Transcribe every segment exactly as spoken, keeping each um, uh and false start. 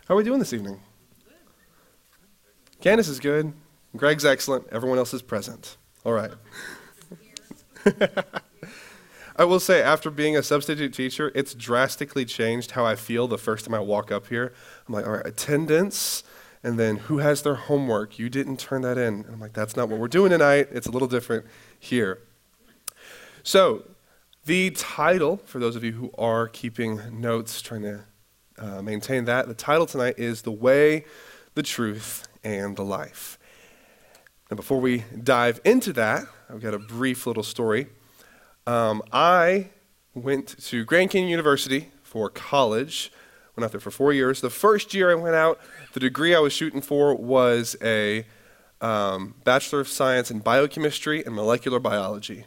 How are we doing this evening? Candace is good. Greg's excellent. Everyone else is present. All right. I will say, after being a substitute teacher, it's drastically changed how I feel the first time I walk up here. I'm like, all right, attendance, and then who has their homework? You didn't turn that in. And I'm like, that's not what we're doing tonight. It's a little different here. So, the title, for those of you who are keeping notes, trying to uh, maintain that, the title tonight is The Way, the Truth, and the Life. And before we dive into that, I've got a brief little story. Um, I went to Grand Canyon University for college, went out there for four years. The first year I went out, the degree I was shooting for was a um, Bachelor of Science in Biochemistry and Molecular Biology.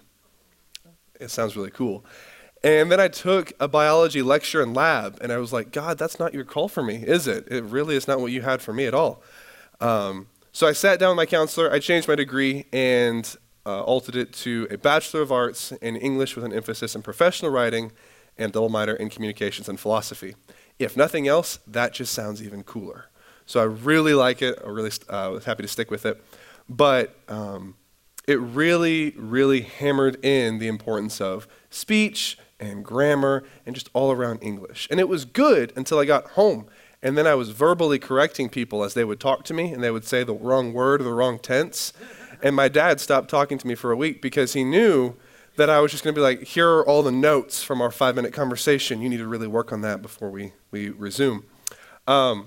It sounds really cool. And then I took a biology lecture and lab, and I was like, God, that's not your call for me, is it? It really is not what you had for me at all. Um, so I sat down with my counselor, I changed my degree, and uh, altered it to a Bachelor of Arts in English with an emphasis in professional writing and double minor in communications and philosophy. If nothing else, that just sounds even cooler. So I really like it. I really uh, was happy to stick with it. But um, it really, really hammered in the importance of speech and grammar and just all around English. And it was good until I got home. And then I was verbally correcting people as they would talk to me, and they would say the wrong word or the wrong tense. And my dad stopped talking to me for a week because he knew that I was just going to be like, here are all the notes from our five-minute conversation. You need to really work on that before we, we resume. Um,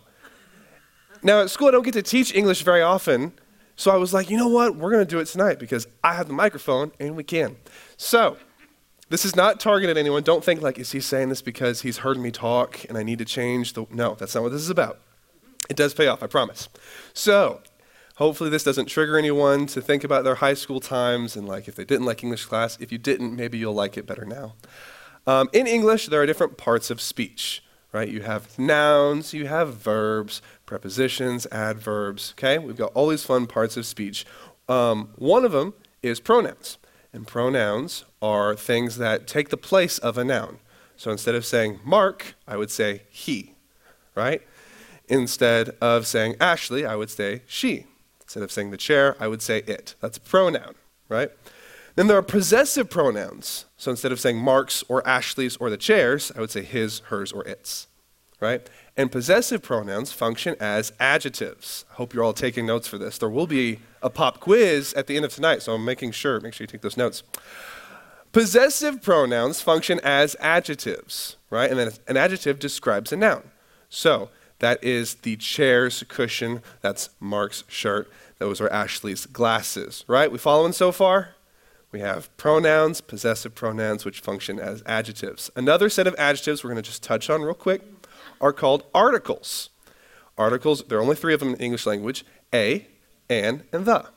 now, at school, I don't get to teach English very often, so I was like, you know what? We're going to do it tonight because I have the microphone, and we can. So this is not targeted at anyone. Don't think like, is he saying this because he's heard me talk and I need to change the... No, that's not what this is about. It does pay off, I promise. So hopefully this doesn't trigger anyone to think about their high school times and like if they didn't like English class. If you didn't, maybe you'll like it better now. Um, in English, there are different parts of speech, right? You have nouns, you have verbs, prepositions, adverbs, okay? We've got all these fun parts of speech. Um, one of them is pronouns. And pronouns are things that take the place of a noun. So instead of saying Mark, I would say he, right? Instead of saying Ashley, I would say she. Instead of saying the chair, I would say it. That's a pronoun, right? Then there are possessive pronouns. So instead of saying Mark's or Ashley's or the chairs, I would say his, hers, or its, right? And possessive pronouns function as adjectives. I hope you're all taking notes for this. There will be a pop quiz at the end of tonight, so I'm making sure, make sure you take those notes. Possessive pronouns function as adjectives, right? And then an adjective describes a noun. So that is the chair's cushion. That's Mark's shirt. Those are Ashley's glasses, right? We following so far? We have pronouns, possessive pronouns, which function as adjectives. Another set of adjectives we're going to just touch on real quick are called articles. Articles, there are only three of them in the English language, a, an, and the.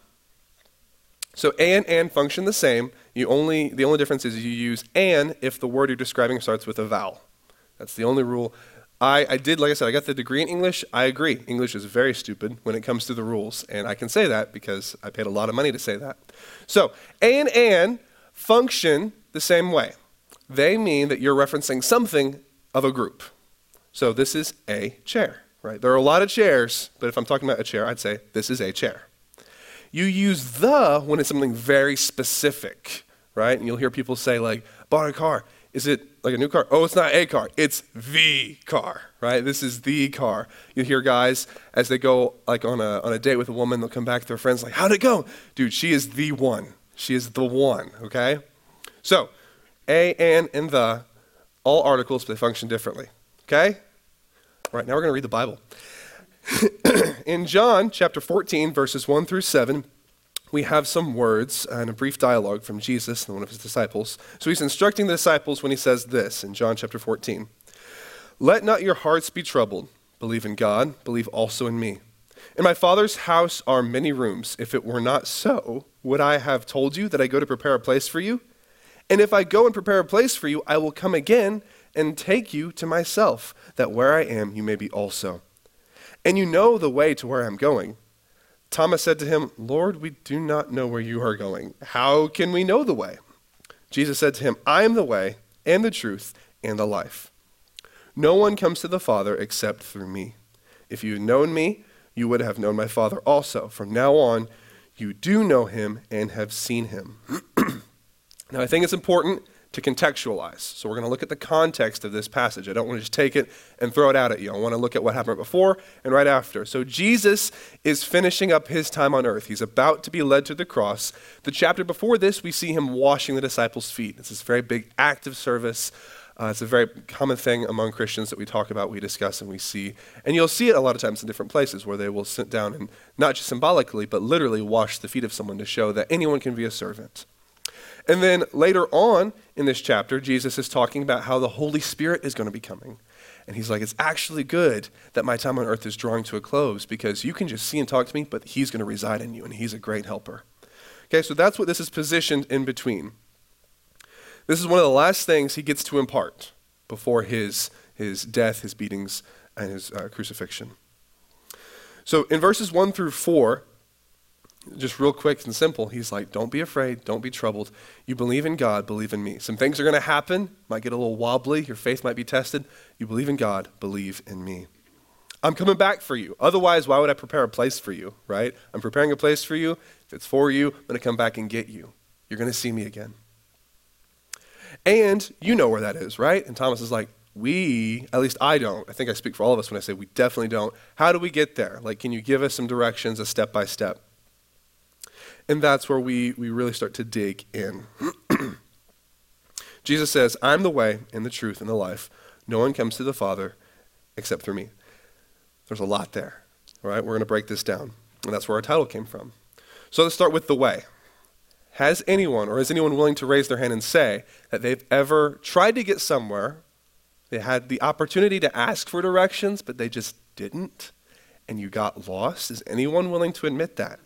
So a and an function the same. You only the only difference is you use an if the word you're describing starts with a vowel. That's the only rule. I, I did, like I said, I got the degree in English. I agree. English is very stupid when it comes to the rules, and I can say that because I paid a lot of money to say that. So a and an function the same way. They mean that you're referencing something of a group. So this is a chair, right? There are a lot of chairs, but if I'm talking about a chair, I'd say this is a chair. You use the when it's something very specific, right? And you'll hear people say like, bought a car. Is it like a new car? Oh, it's not a car. It's the car, right? This is the car. You hear guys as they go like on a on a date with a woman, they'll come back to their friends like, how'd it go? Dude, she is the one. She is the one, okay? So a, an, and the, all articles, but they function differently. Okay? All right, now we're going to read the Bible. In John chapter fourteen, verses one through seven, we have some words and a brief dialogue from Jesus and one of his disciples. So he's instructing the disciples when he says this in John chapter fourteen. Let not your hearts be troubled. Believe in God, believe also in me. In my Father's house are many rooms. If it were not so, would I have told you that I go to prepare a place for you? And if I go and prepare a place for you, I will come again and take you to myself, that where I am, you may be also. And you know the way to where I'm going. Thomas said to him, Lord, we do not know where you are going. How can we know the way? Jesus said to him, I am the way and the truth and the life. No one comes to the Father except through me. If you had known me, you would have known my Father also. From now on, you do know him and have seen him. Now, I think it's important to contextualize. So we're going to look at the context of this passage. I don't want to just take it and throw it out at you. I want to look at what happened before and right after. So Jesus is finishing up his time on earth. He's about to be led to the cross. The chapter before this, we see him washing the disciples' feet. It's this very big act of service. Uh, it's a very common thing among Christians that we talk about, we discuss, and we see. And you'll see it a lot of times in different places where they will sit down and not just symbolically, but literally wash the feet of someone to show that anyone can be a servant. And then later on in this chapter, Jesus is talking about how the Holy Spirit is going to be coming. And he's like, it's actually good that my time on earth is drawing to a close because you can just see and talk to me, but he's going to reside in you, and he's a great helper. Okay, so that's what this is positioned in between. This is one of the last things he gets to impart before his, his death, his beatings, and his uh, crucifixion. So in verses one through four, just real quick and simple, he's like, don't be afraid, don't be troubled. You believe in God, believe in me. Some things are going to happen, might get a little wobbly, your faith might be tested. You believe in God, believe in me. I'm coming back for you. Otherwise, why would I prepare a place for you, right? I'm preparing a place for you. If it's for you, I'm going to come back and get you. You're going to see me again. And you know where that is, right? And Thomas is like, we, at least I don't. I think I speak for all of us when I say we definitely don't. How do we get there? Like, can you give us some directions, a step by step? And that's where we, we really start to dig in. Jesus says, I'm the way and the truth and the life. No one comes to the Father except through me. There's a lot there. All right, we're going to break this down. And that's where our title came from. So let's start with the way. Has anyone, or is anyone willing to raise their hand and say that they've ever tried to get somewhere, they had the opportunity to ask for directions, but they just didn't, and you got lost? Is anyone willing to admit that?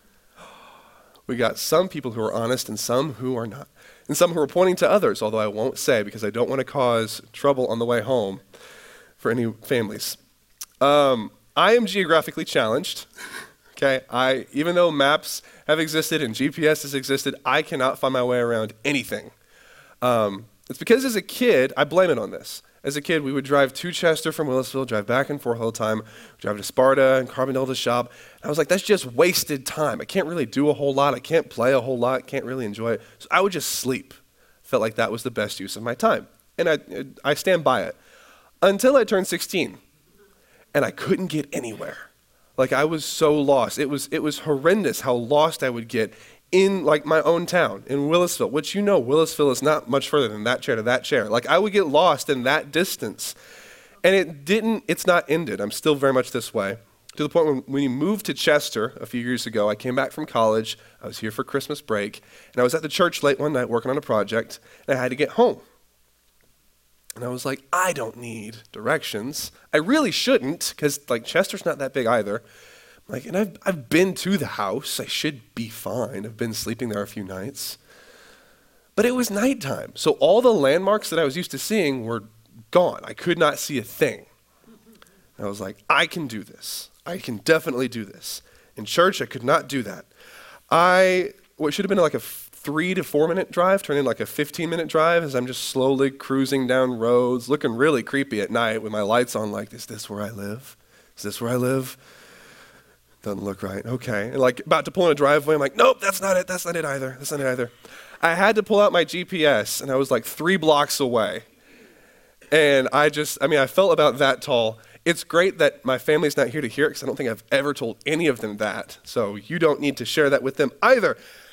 We got some people who are honest and some who are not. And some who are pointing to others, although I won't say because I don't want to cause trouble on the way home for any families. Um, I am geographically challenged. Okay, I even though maps have existed and G P S has existed, I cannot find my way around anything. Um, it's because as a kid, I blame it on this. As a kid, we would drive to Chester from Willisville, drive back and forth all the time, drive to Sparta and Carbondale to shop. And I was like, that's just wasted time. I can't really do a whole lot. I can't play a whole lot. Can't really enjoy it. So I would just sleep. Felt like that was the best use of my time. And I, I stand by it. Until I turned sixteen. And I couldn't get anywhere. Like I was so lost. It was, it was horrendous how lost I would get in like my own town, in Willisville, which you know, Willisville is not much further than that chair to that chair. Like I would get lost in that distance. And it didn't, it's not ended. I'm still very much this way. To the point when, when we moved to Chester a few years ago, I came back from college. I was here for Christmas break. And I was at the church late one night working on a project. And I had to get home. And I was like, I don't need directions. I really shouldn't, because like Chester's not that big either. Like, and I've I've been to the house. I should be fine. I've been sleeping there a few nights. But it was nighttime. So all the landmarks that I was used to seeing were gone. I could not see a thing. And I was like, I can do this. I can definitely do this. In church, I could not do that. I, what should have been like a three to four minute drive turned into like a fifteen minute drive as I'm just slowly cruising down roads, looking really creepy at night with my lights on like, is this where I live? Is this where I live? Doesn't look right. Okay. And like about to pull in a driveway, I'm like, nope, that's not it. That's not it either. That's not it either. I had to pull out my G P S and I was like three blocks away. And I just, I mean, I felt about that tall. It's great that my family's not here to hear it because I don't think I've ever told any of them that. So you don't need to share that with them either.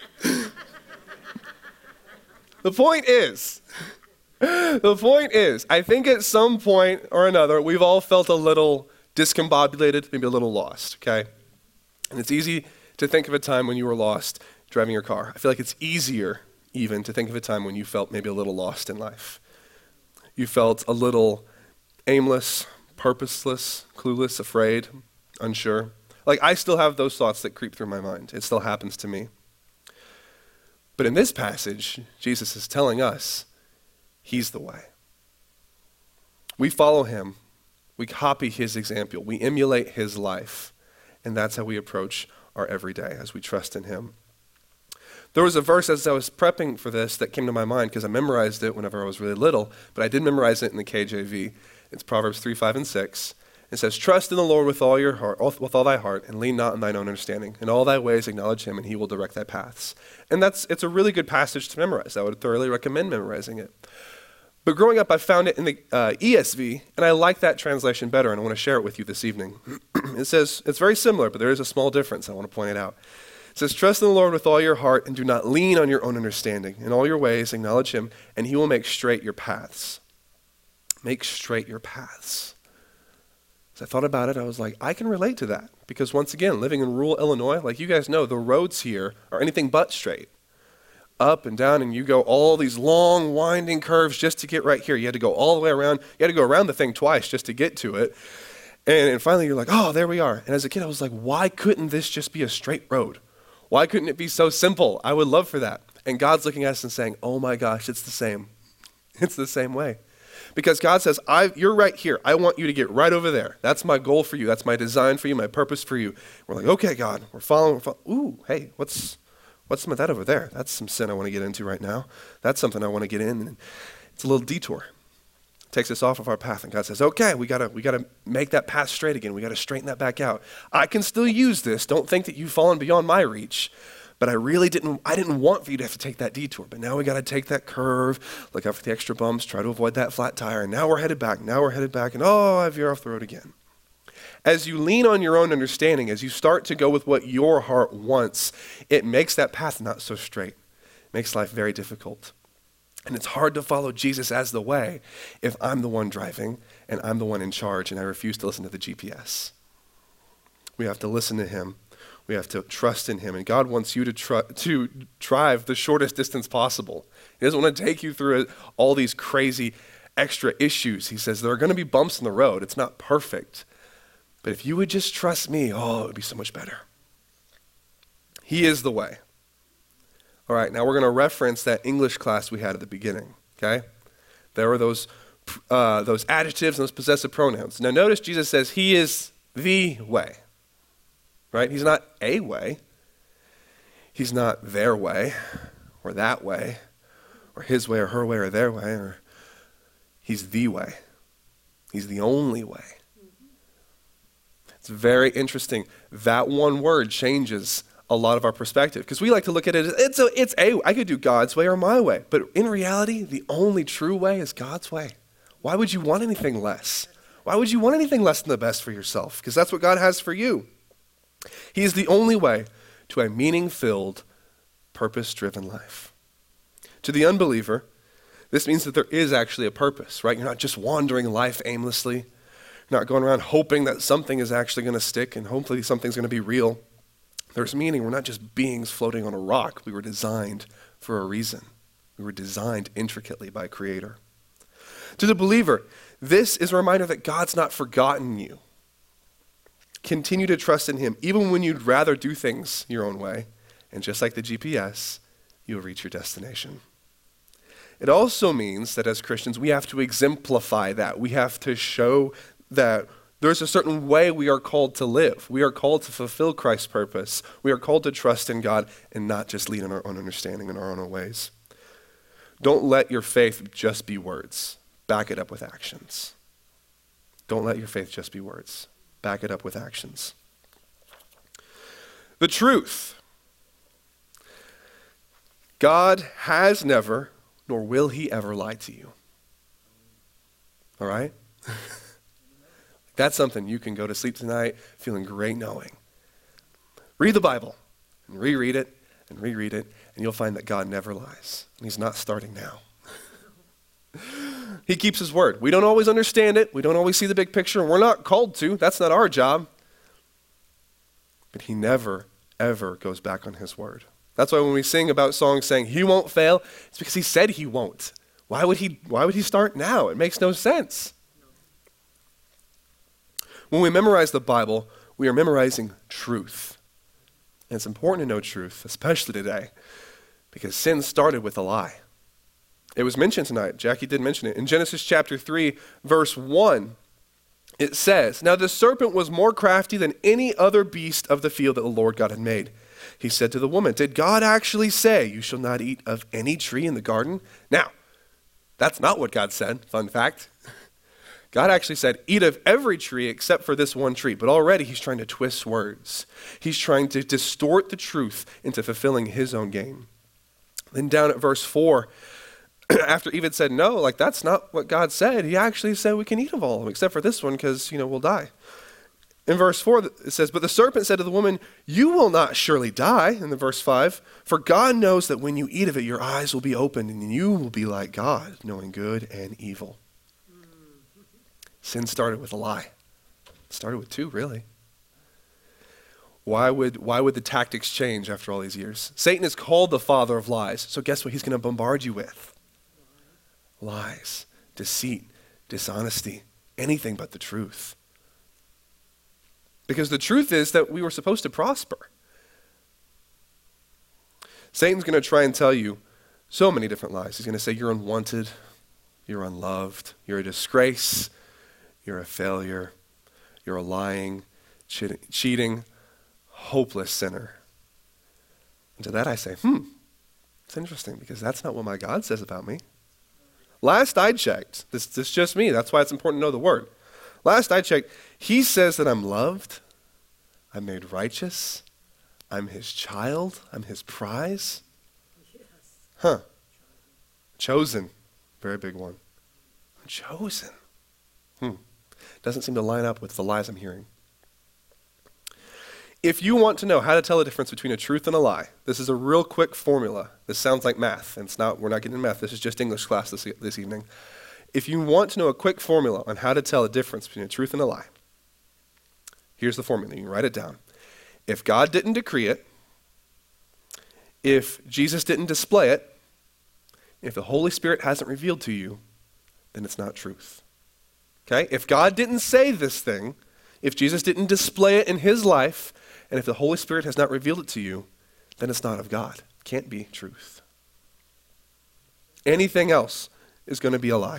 The point is, the point is, I think at some point or another, we've all felt a little discombobulated, maybe a little lost, okay? And it's easy to think of a time when you were lost driving your car. I feel like it's easier even to think of a time when you felt maybe a little lost in life. You felt a little aimless, purposeless, clueless, afraid, unsure. Like I still have those thoughts that creep through my mind. It still happens to me. But in this passage, Jesus is telling us he's the way. We follow him. We copy his example. We emulate his life. And that's how we approach our everyday as we trust in him. There was a verse as I was prepping for this that came to my mind because I memorized it whenever I was really little, but I did memorize it in the K J V. It's Proverbs three, five, and six. It says, trust in the Lord with all your heart, with all thy heart, and lean not on thine own understanding. In all thy ways acknowledge him, and he will direct thy paths. And that's it's a really good passage to memorize. I would thoroughly recommend memorizing it. But growing up, I found it in the uh, E S V, and I like that translation better, and I want to share it with you this evening. It says, it's very similar, but there is a small difference. I want to point it out. It says, trust in the Lord with all your heart, and do not lean on your own understanding. In all your ways acknowledge him, and he will make straight your paths. Make straight your paths. As I thought about it, I was like, I can relate to that. Because once again, living in rural Illinois, like you guys know, the roads here are anything but straight. Up and down, and you go all these long, winding curves just to get right here. You had to go all the way around. You had to go around the thing twice just to get to it. And, and finally, you're like, oh, there we are. And as a kid, I was like, why couldn't this just be a straight road? Why couldn't it be so simple? I would love for that. And God's looking at us and saying, oh my gosh, it's the same. It's the same way. Because God says, I, you're right here. I want you to get right over there. That's my goal for you. That's my design for you, my purpose for you. We're like, okay, God, we're following. We're following. Ooh, hey, what's what's some of that over there? That's some sin I want to get into right now. That's something I want to get in. And it's a little detour. It takes us off of our path. And God says, okay, we gotta we gotta make that path straight again. We gotta straighten that back out. I can still use this. Don't think that you've fallen beyond my reach. But I really didn't, I didn't want for you to have to take that detour. But now we got to take that curve, look out for the extra bumps, try to avoid that flat tire. And now we're headed back. Now we're headed back. And oh, I veer off the road again. As you lean on your own understanding, as you start to go with what your heart wants, it makes that path not so straight. It makes life very difficult. And it's hard to follow Jesus as the way if I'm the one driving and I'm the one in charge and I refuse to listen to the G P S. We have to listen to him. We have to trust in him. And God wants you to tr- to drive the shortest distance possible. He doesn't want to take you through all these crazy extra issues. He says there are going to be bumps in the road. It's not perfect. But if you would just trust me, oh, it would be so much better. He is the way. All right, now we're going to reference that English class we had at the beginning, okay? There were those, uh, those adjectives and those possessive pronouns. Now notice Jesus says he is the way. Right? He's not a way. He's not their way or that way or his way or her way or their way. Or he's the way. He's the only way. It's very interesting. That one word changes a lot of our perspective because we like to look at it as it's a, it's a, I could do God's way or my way. But in reality, the only true way is God's way. Why would you want anything less? Why would you want anything less than the best for yourself? Because that's what God has for you. He is the only way to a meaning-filled, purpose-driven life. To the unbeliever, this means that there is actually a purpose, right? You're not just wandering life aimlessly. You're not going around hoping that something is actually going to stick and hopefully something's going to be real. There's meaning. We're not just beings floating on a rock. We were designed for a reason. We were designed intricately by a creator. To the believer, this is a reminder that God's not forgotten you. Continue to trust in him, even when you'd rather do things your own way. And just like the G P S, you'll reach your destination. It also means that as Christians, we have to exemplify that. We have to show that there's a certain way we are called to live. We are called to fulfill Christ's purpose. We are called to trust in God and not just lean on our own understanding and our own ways. Don't let your faith just be words. Back it up with actions. Don't let your faith just be words. Back it up with actions. The truth. God has never, nor will he ever lie to you. All right? That's something you can go to sleep tonight feeling great knowing. Read the Bible and reread it and reread it, and you'll find that God never lies. And he's not starting now. He keeps his word. We don't always understand it. We don't always see the big picture. And we're not called to. That's not our job. But he never, ever goes back on his word. That's why when we sing about songs saying he won't fail, it's because he said he won't. Why would he, why would he start now? It makes no sense. When we memorize the Bible, we are memorizing truth. And it's important to know truth, especially today, because sin started with a lie. It was mentioned tonight. Jackie did mention it. In Genesis chapter three, verse one, it says, "Now the serpent was more crafty than any other beast of the field that the Lord God had made. He said to the woman, 'Did God actually say, you shall not eat of any tree in the garden?'" Now, that's not what God said. Fun fact. God actually said, eat of every tree except for this one tree. But already he's trying to twist words. He's trying to distort the truth into fulfilling his own gain. Then down at verse four, after Eve had said no, like that's not what God said. He actually said we can eat of all of them except for this one because, you know, we'll die. In verse four, it says, but the serpent said to the woman, you will not surely die. In the verse five, for God knows that when you eat of it, your eyes will be opened and you will be like God, knowing good and evil. Sin started with a lie. It started with two, really. Why would, why would the tactics change after all these years? Satan is called the father of lies. So guess what he's going to bombard you with? Lies, deceit, dishonesty, anything but the truth. Because the truth is that we were supposed to prosper. Satan's going to try and tell you so many different lies. He's going to say you're unwanted, you're unloved, you're a disgrace, you're a failure, you're a lying, cheating, cheating, hopeless sinner. And to that I say, hmm, it's interesting because that's not what my God says about me. Last I checked, this, this is just me, that's why it's important to know the word. Last I checked, he says that I'm loved, I'm made righteous, I'm his child, I'm his prize. Yes. Huh. Chosen. Very big one. I'm chosen. Hmm. Doesn't seem to line up with the lies I'm hearing. If you want to know how to tell the difference between a truth and a lie, this is a real quick formula. This sounds like math, and it's not, we're not getting into math. This is just English class this, this evening. If you want to know a quick formula on how to tell the difference between a truth and a lie, here's the formula. You can write it down. If God didn't decree it, if Jesus didn't display it, if the Holy Spirit hasn't revealed to you, then it's not truth. Okay? If God didn't say this thing, if Jesus didn't display it in his life, and if the Holy Spirit has not revealed it to you, then it's not of God. It can't be truth. Anything else is going to be a lie.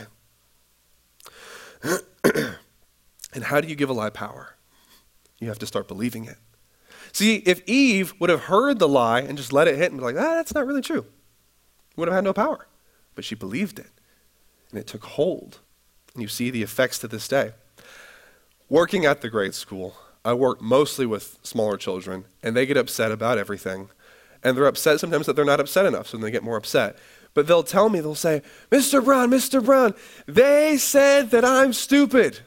And how do you give a lie power? You have to start believing it. See, if Eve would have heard the lie and just let it hit and be like, ah, that's not really true, would have had no power. But she believed it, and it took hold. And you see the effects to this day. Working at the grade school, I work mostly with smaller children, and they get upset about everything. And they're upset sometimes that they're not upset enough, so then they get more upset. But they'll tell me, they'll say, Mister Brown, Mister Brown, they said that I'm stupid.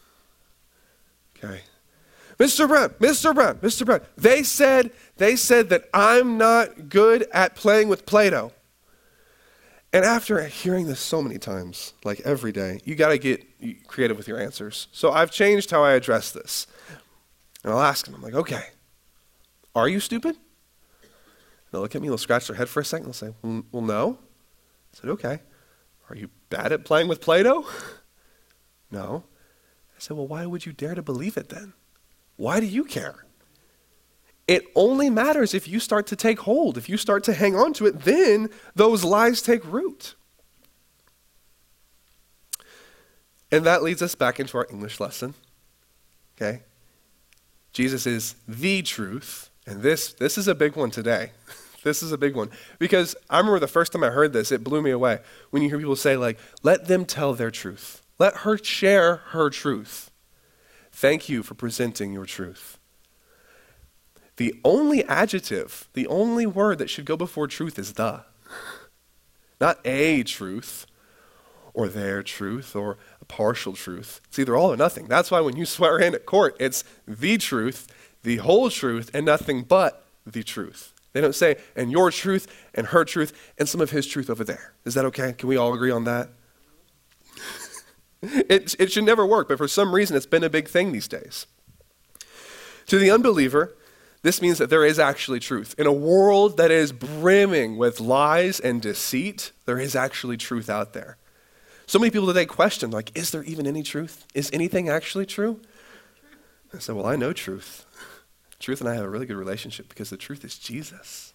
Okay. Mister Brown, Mister Brown, Mister Brown, they said, they said that I'm not good at playing with Play-Doh. And after hearing this so many times, like every day, you got to get creative with your answers. So I've changed how I address this. And I'll ask them, I'm like, okay, are you stupid? They'll look at me, they'll scratch their head for a second, they'll say, well, well no. I said, okay. Are you bad at playing with Play-Doh? No. I said, well, why would you dare to believe it then? Why do you care? It only matters if you start to take hold. If you start to hang on to it, then those lies take root. And that leads us back into our English lesson. Okay? Jesus is the truth. And this, this is a big one today. This is a big one. Because I remember the first time I heard this, it blew me away. When you hear people say, like, let them tell their truth. Let her share her truth. Thank you for presenting your truth. The only adjective, the only word that should go before truth is the. Not a truth, or their truth, or a partial truth. It's either all or nothing. That's why when you swear in at court, it's the truth, the whole truth, and nothing but the truth. They don't say, and your truth, and her truth, and some of his truth over there. Is that okay? Can we all agree on that? it, it should never work, but for some reason it's been a big thing these days. To the unbeliever, this means that there is actually truth. In a world that is brimming with lies and deceit, there is actually truth out there. So many people today question, like, is there even any truth? Is anything actually true? I said, well, I know truth. Truth and I have a really good relationship because the truth is Jesus.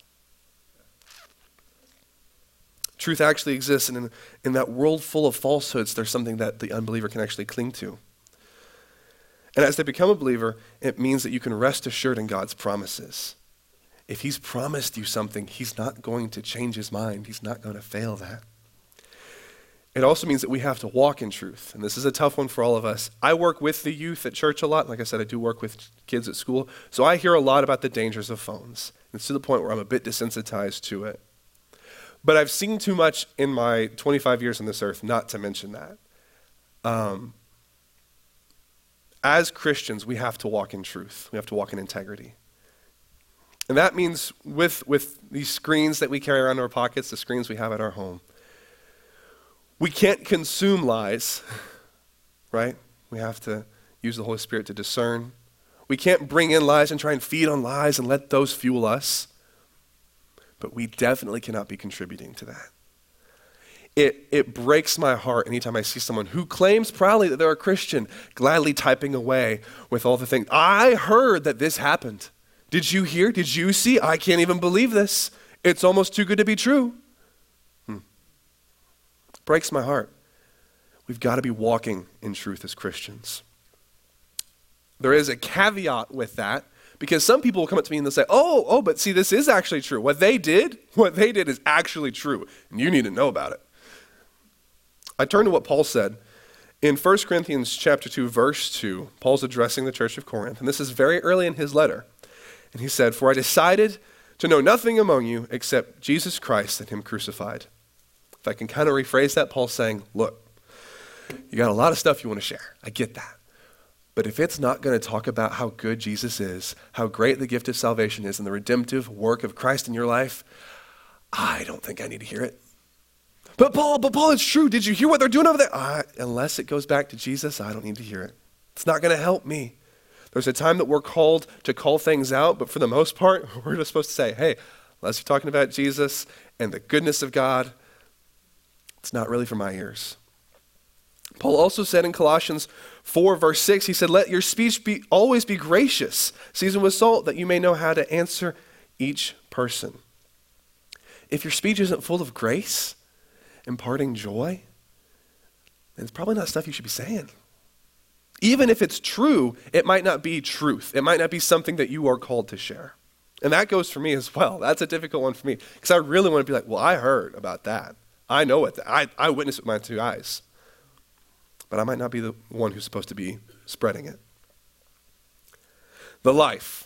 Truth actually exists, and in, in that world full of falsehoods, there's something that the unbeliever can actually cling to. And as they become a believer, it means that you can rest assured in God's promises. If he's promised you something, he's not going to change his mind. He's not going to fail that. It also means that we have to walk in truth. And this is a tough one for all of us. I work with the youth at church a lot. Like I said, I do work with kids at school. So I hear a lot about the dangers of phones. It's to the point where I'm a bit desensitized to it. But I've seen too much in my twenty-five years on this earth not to mention that. Um, as Christians, we have to walk in truth. We have to walk in integrity. And that means with, with these screens that we carry around in our pockets, the screens we have at our home, we can't consume lies, right? We have to use the Holy Spirit to discern. We can't bring in lies and try and feed on lies and let those fuel us. But we definitely cannot be contributing to that. It, it breaks my heart anytime I see someone who claims proudly that they're a Christian, gladly typing away with all the things. I heard that this happened. Did you hear? Did you see? I can't even believe this. It's almost too good to be true. Hmm. Breaks my heart. We've got to be walking in truth as Christians. There is a caveat with that, because some people will come up to me and they'll say, oh, oh, but see, this is actually true. What they did, what they did is actually true, and you need to know about it. I turn to what Paul said in First Corinthians chapter two, verse two. Paul's addressing the church of Corinth, and this is very early in his letter. And he said, for I decided to know nothing among you except Jesus Christ and him crucified. If I can kind of rephrase that, Paul's saying, look, you got a lot of stuff you want to share. I get that. But if it's not going to talk about how good Jesus is, how great the gift of salvation is, and the redemptive work of Christ in your life, I don't think I need to hear it. But Paul, but Paul, it's true. Did you hear what they're doing over there? Uh, unless it goes back to Jesus, I don't need to hear it. It's not going to help me. There's a time that we're called to call things out, but for the most part, we're just supposed to say, hey, unless you're talking about Jesus and the goodness of God, it's not really for my ears. Paul also said in Colossians four, verse six, he said, let your speech be always be gracious, seasoned with salt, that you may know how to answer each person. If your speech isn't full of grace, imparting joy, then it's probably not stuff you should be saying. Even if it's true, it might not be truth. It might not be something that you are called to share. And that goes for me as well. That's a difficult one for me, because I really want to be like, well, I heard about that. I know it. I, I witnessed it with my two eyes. But I might not be the one who's supposed to be spreading it. The life.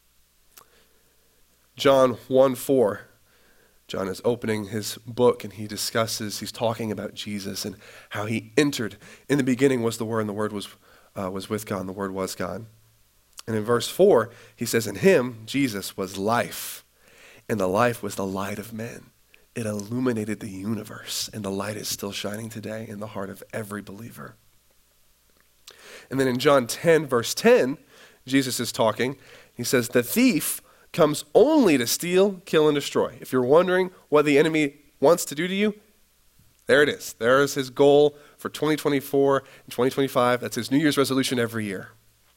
John one four. John is opening his book and he discusses, he's talking about Jesus and how he entered. In the beginning was the Word, and the Word was, uh, was with God, and the Word was God. And in verse four, he says, in him, Jesus, was life, and the life was the light of men. It illuminated the universe, and the light is still shining today in the heart of every believer. And then in John ten, verse ten, Jesus is talking. He says, the thief comes only to steal, kill, and destroy. If you're wondering what the enemy wants to do to you, there it is. There is his goal for twenty twenty-four and twenty twenty-five. That's his New Year's resolution every year.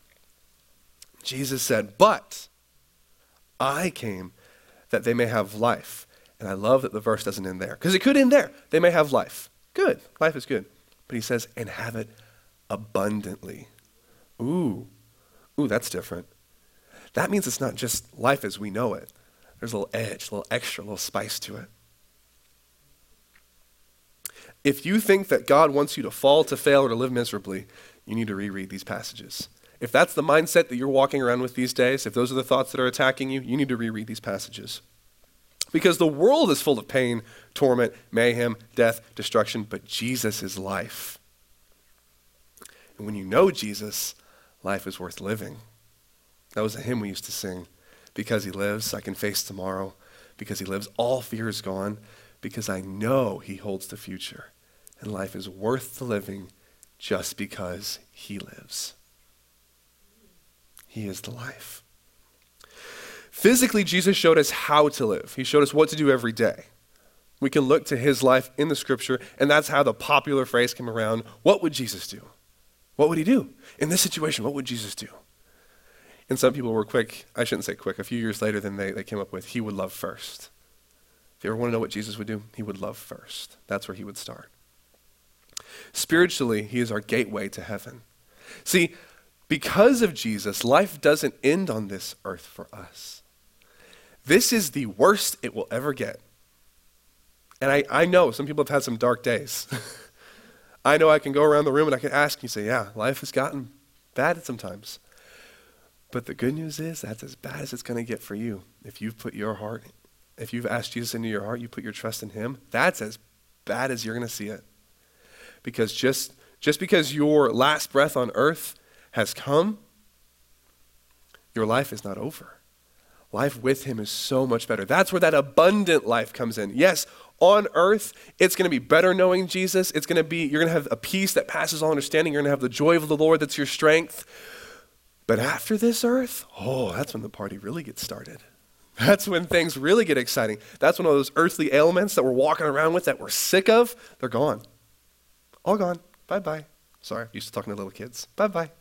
Jesus said, but I came that they may have life. And I love that the verse doesn't end there, because it could end there. They may have life. Good. Life is good. But he says, and have it abundantly. Ooh. Ooh, that's different. That means it's not just life as we know it. There's a little edge, a little extra, a little spice to it. If you think that God wants you to fall, to fail, or to live miserably, you need to reread these passages. If that's the mindset that you're walking around with these days, if those are the thoughts that are attacking you, you need to reread these passages. Because the world is full of pain, torment, mayhem, death, destruction, but Jesus is life. And when you know Jesus, life is worth living. That was a hymn we used to sing. Because he lives, I can face tomorrow. Because he lives, all fear is gone. Because I know he holds the future. And life is worth the living just because he lives. He is the life. Physically, Jesus showed us how to live. He showed us what to do every day. We can look to his life in the scripture, and that's how the popular phrase came around. What would Jesus do? What would he do? In this situation, what would Jesus do? And some people were quick, I shouldn't say quick, a few years later than they, they came up with, he would love first. If you ever want to know what Jesus would do, he would love first. That's where he would start. Spiritually, he is our gateway to heaven. See, because of Jesus, life doesn't end on this earth for us. This is the worst it will ever get. And I, I know some people have had some dark days. I know I can go around the room and I can ask you, say, yeah, life has gotten bad sometimes. But the good news is that's as bad as it's going to get for you. If you've put your heart, if you've asked Jesus into your heart, you put your trust in him, that's as bad as you're going to see it. Because just, just because your last breath on earth has come, your life is not over. Life with him is so much better. That's where that abundant life comes in. Yes, on earth, it's going to be better knowing Jesus. It's going to be, you're going to have a peace that passes all understanding. You're going to have the joy of the Lord that's your strength. But after this earth, oh, that's when the party really gets started. That's when things really get exciting. That's when all those earthly ailments that we're walking around with that we're sick of, they're gone. All gone. Bye-bye. Sorry, I'm used to talking to little kids. Bye-bye.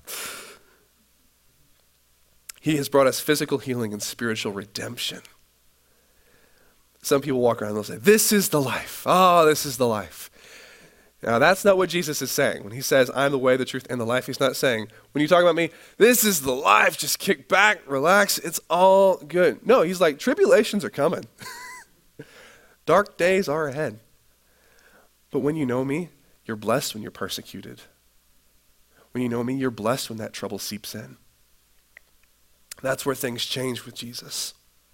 He has brought us physical healing and spiritual redemption. Some people walk around and they'll say, this is the life. Oh, this is the life. Now, that's not what Jesus is saying. When he says, I'm the way, the truth, and the life, he's not saying, when you talk about me, this is the life, just kick back, relax, it's all good. No, he's like, tribulations are coming. Dark days are ahead. But when you know me, you're blessed when you're persecuted. When you know me, you're blessed when that trouble seeps in. That's where things change with Jesus.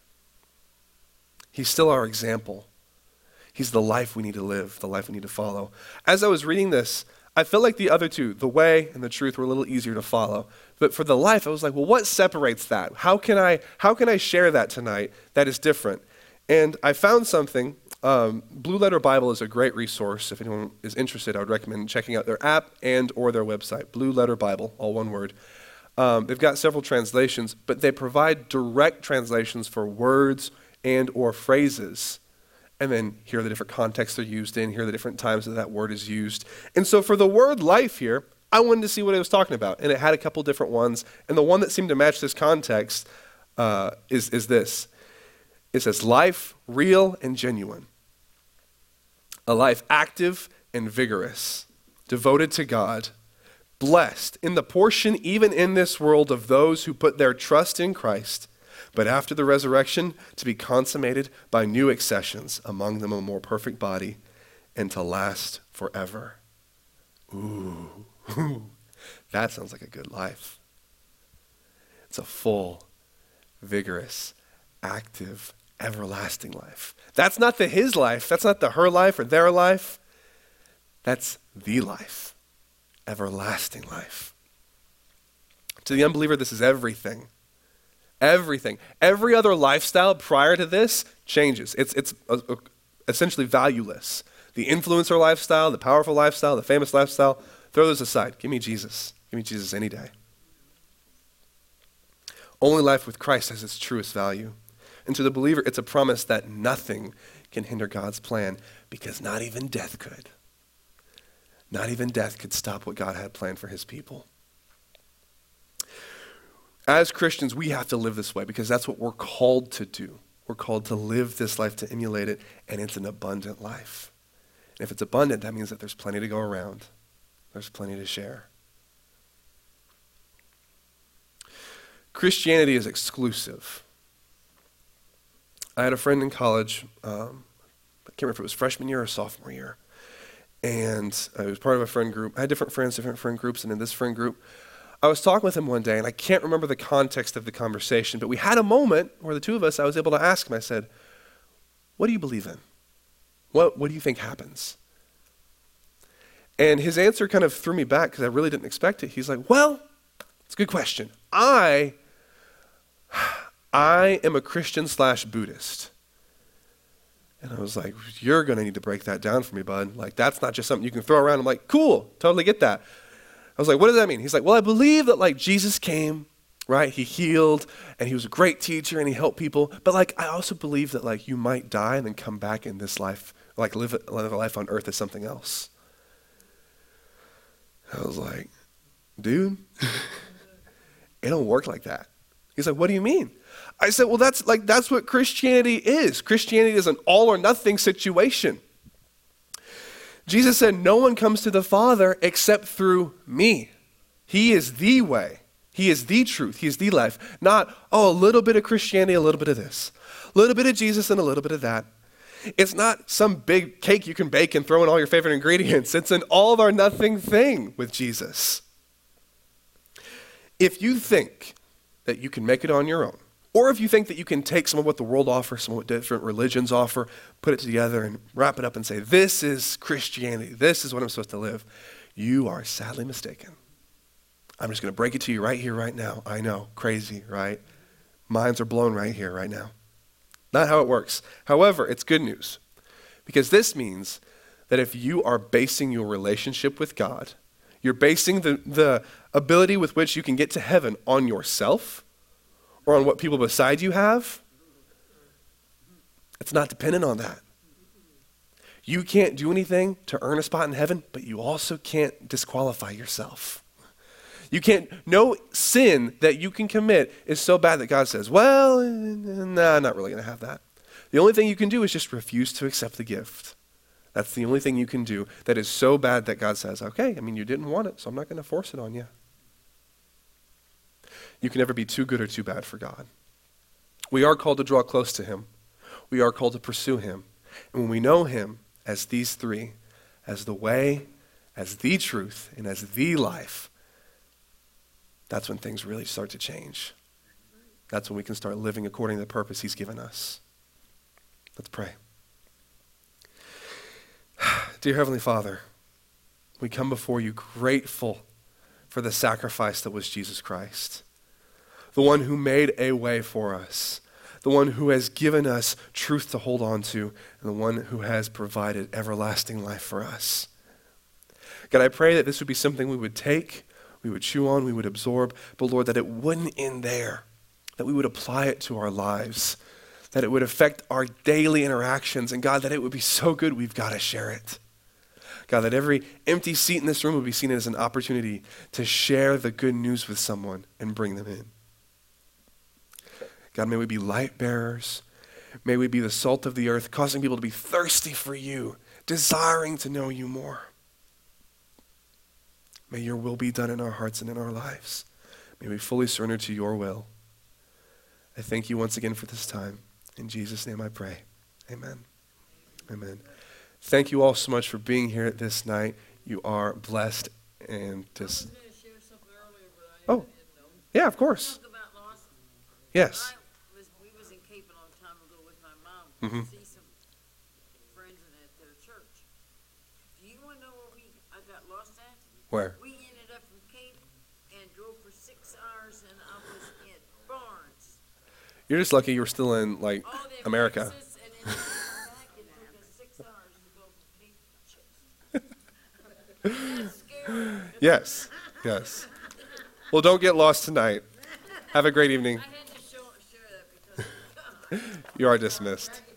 He's still our example. He's the life we need to live, the life we need to follow. As I was reading this, I felt like the other two, the way and the truth, were a little easier to follow. But for the life, I was like, well, what separates that? How can I, how can I share that tonight that is different? And I found something. Um, Blue Letter Bible is a great resource. If anyone is interested, I would recommend checking out their app and or their website, Blue Letter Bible, all one word. Um, they've got several translations, but they provide direct translations for words and or phrases. And then here are the different contexts they're used in. Here are the different times that that word is used. And so for the word life here, I wanted to see what it was talking about. And it had a couple different ones. And the one that seemed to match this context uh, is, is this. It says life, real and genuine. A life active and vigorous, devoted to God, blessed in the portion even in this world of those who put their trust in Christ, but after the resurrection to be consummated by new accessions, among them a more perfect body, and to last forever. Ooh, that sounds like a good life. It's a full, vigorous, active, everlasting life. That's not the his life. That's not the her life or their life. That's the life. Everlasting life. To the unbeliever, this is everything. Everything. Every other lifestyle prior to this changes. It's it's uh, uh, essentially valueless. The influencer lifestyle, the powerful lifestyle, the famous lifestyle, throw those aside. Give me Jesus. Give me Jesus any day. Only life with Christ has its truest value. And to the believer, it's a promise that nothing can hinder God's plan because not even death could. Not even death could stop what God had planned for his people. As Christians, we have to live this way because that's what we're called to do. We're called to live this life, to emulate it, and it's an abundant life. And if it's abundant, that means that there's plenty to go around. There's plenty to share. Christianity is exclusive. I had a friend in college, um, I can't remember if it was freshman year or sophomore year, and I was part of a friend group. I had different friends, different friend groups, and in this friend group, I was talking with him one day, and I can't remember the context of the conversation, but we had a moment where the two of us, I was able to ask him, I said, what do you believe in? What, what do you think happens? And his answer kind of threw me back because I really didn't expect it. He's like, well, it's a good question. I, I am a Christian slash Buddhist. And I was like, you're going to need to break that down for me, bud. Like, that's not just something you can throw around. I'm like, cool, totally get that. I was like, what does that mean? He's like, well, I believe that like Jesus came, right? He healed and he was a great teacher and he helped people. But like, I also believe that like you might die and then come back in this life, like live a, live a life on earth as something else. I was like, dude, it don't work like that. He's like, what do you mean? I said, well, that's like, that's what Christianity is. Christianity is an all or nothing situation. Jesus said, no one comes to the Father except through me. He is the way. He is the truth. He is the life. Not, oh, a little bit of Christianity, a little bit of this. A little bit of Jesus and a little bit of that. It's not some big cake you can bake and throw in all your favorite ingredients. It's an all or nothing thing with Jesus. If you think that you can make it on your own, or if you think that you can take some of what the world offers, some of what different religions offer, put it together and wrap it up and say, this is Christianity, this is what I'm supposed to live, you are sadly mistaken. I'm just going to break it to you right here, right now. I know, crazy, right? Minds are blown right here, right now. Not how it works. However, it's good news, because this means that if you are basing your relationship with God, you're basing the, the ability with which you can get to heaven on yourself, or on what people beside you have, it's not dependent on that. You can't do anything to earn a spot in heaven, but you also can't disqualify yourself. You can't, no sin that you can commit is so bad that God says, well, nah, I'm not really going to have that. The only thing you can do is just refuse to accept the gift. That's the only thing you can do that is so bad that God says, okay, I mean, you didn't want it, so I'm not going to force it on you. You can never be too good or too bad for God. We are called to draw close to him. We are called to pursue him. And when we know him as these three, as the way, as the truth, and as the life, that's when things really start to change. That's when we can start living according to the purpose he's given us. Let's pray. Dear Heavenly Father, we come before you grateful for the sacrifice that was Jesus Christ, the one who made a way for us, the one who has given us truth to hold on to, and the one who has provided everlasting life for us. God, I pray that this would be something we would take, we would chew on, we would absorb, but Lord, that it wouldn't end there, that we would apply it to our lives, that it would affect our daily interactions, and God, that it would be so good we've got to share it. God, that every empty seat in this room would be seen as an opportunity to share the good news with someone and bring them in. God, may we be light bearers. May we be the salt of the earth, causing people to be thirsty for you, desiring to know you more. May your will be done in our hearts and in our lives. May we fully surrender to your will. I thank you once again for this time. In Jesus' name I pray. Amen. Amen. Thank you all so much for being here this night. You are blessed and just... Oh, yeah, of course. Yes. We was in Cape a long time ago with my mom to Mhm. see some friends in at their church. Do you want to know where we I got lost at? Where? We ended up from Cape and drove for six hours, and I was in Barnes. You're just lucky you were still in, like, All the America. Texas, and then we came back, and it took us six hours to go from Cape to Chester. That's scary. Yes, yes. Well, don't get lost tonight. Have a great evening. I had to show, share that because You are dismissed.